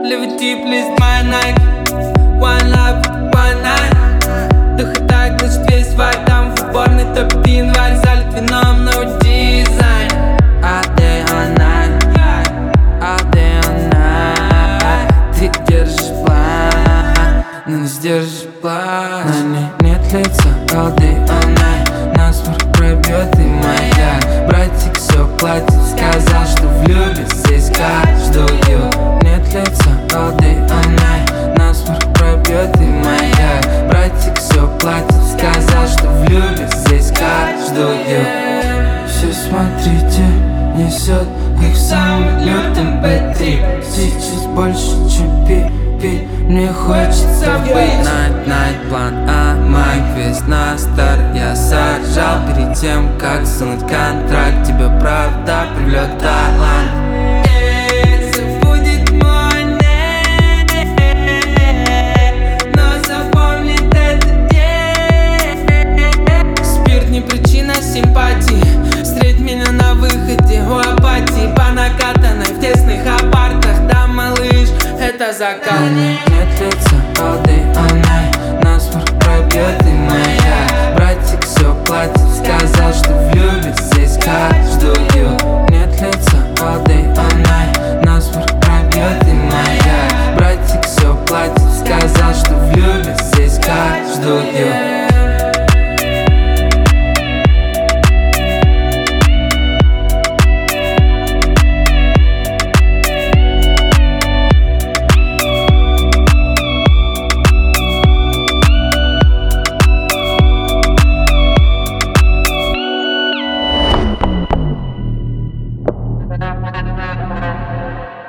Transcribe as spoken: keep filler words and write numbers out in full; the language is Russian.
Live it deep, please, my Nike. One love, one night. Духота глушит весь вайб. Там в уборной топит январь. Залит вином, no design. All day, all night. All day, all night. Ты держишь план, но не сдержишь план. На ней нет лица. All day, all night. Насморк пробьет, и моя братик все платит. Сказал, что влюбит здесь каждую. Нет лица. All day, all night. Насморк пробьет, и моя братик все платит. Сказал, что влюбит здесь каждую. Все смотрите, несет их в самый лютым бэт-трип. Сейчас больше, чем пить, мне хочется быть. Night, night, план А, мой квест на старт. Я сажал перед тем, как сунуть контракт. Тебе правда привлек талант. Симпатии, встреть меня на выходе у апатии. По накатанной в тесных апартах. Да, малыш, это закат. Нет лица, all day, all night. Насморк пробьет, и моя братик все платит. Сказал, что влюбит здесь каждую. Нет лица, all day, all night. Насморк пробьет, и моя братик все платит. Сказал, что влюбит здесь каждую. Thank you.